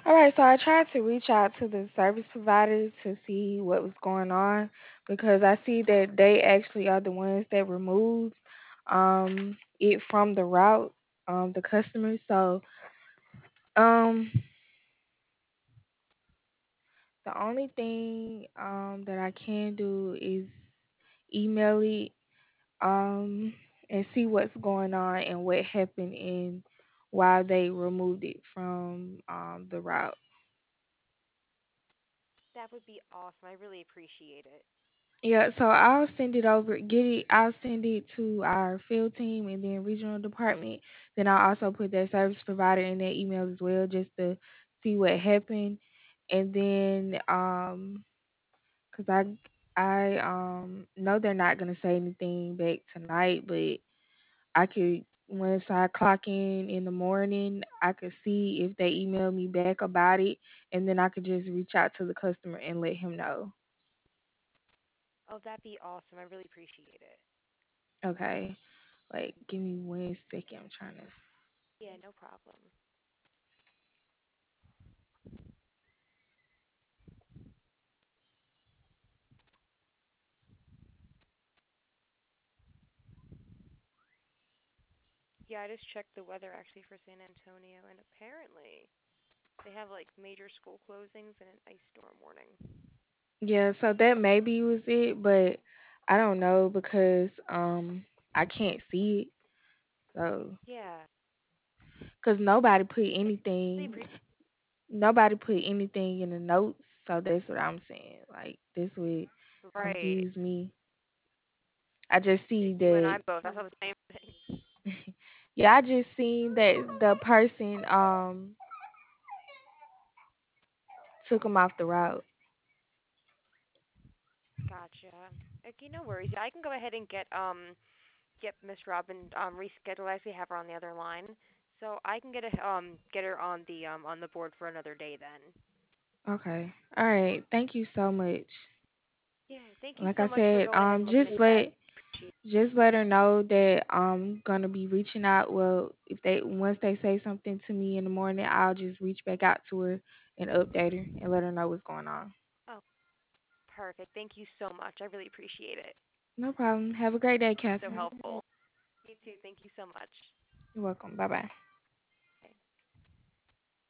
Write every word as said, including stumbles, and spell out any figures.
All right, so I tried to reach out to the service provider to see what was going on because I see that they actually are the ones that removed um it from the route, um the customer. So um the only thing um that I can do is email it um and see what's going on and what happened and why they removed it from um the route. That would be awesome. I really appreciate it. Yeah, so I'll send it over, get it, I'll send it to our field team and then regional department. Then I'll also put that service provider in that email as well just to see what happened. And then um cuz I I um know they're not going to say anything back tonight, but I could once I clock in in the morning, I could see if they email me back about it and then I could just reach out to the customer and let him know. Oh, that'd be awesome. I really appreciate it. Okay. Like, give me one second. I'm trying to. Yeah, no problem. Yeah, I just checked the weather actually for San Antonio, and apparently they have like major school closings and an ice storm warning. Yeah, so that maybe was it, but I don't know because um I can't see it. So, Yeah, cause nobody put I really anything, appreciate. nobody put anything in the notes. So that's what I'm saying. Like this would Right. confuse me. I just Yeah, see you and that. I both. I saw the same thing. Yeah, I just seen that the person um took him off the route. Gotcha. Okay, no worries. Yeah, I can go ahead and get um get Miss Robin um rescheduled. I actually have her on the other line, so I can get a um get her on the um on the board for another day then. Okay. All right. Thank you so much. Yeah, thank you Like so I much for said, going ahead um, and looking just into that. let Appreciate. just let her know that I'm gonna be reaching out. Well, if they once they say something to me in the morning, I'll just reach back out to her and update her and let her know what's going on. Oh, perfect. Thank you so much. I really appreciate it. No problem. Have a great day, So Catherine. helpful. You too. Thank you so much. You're welcome. Bye bye.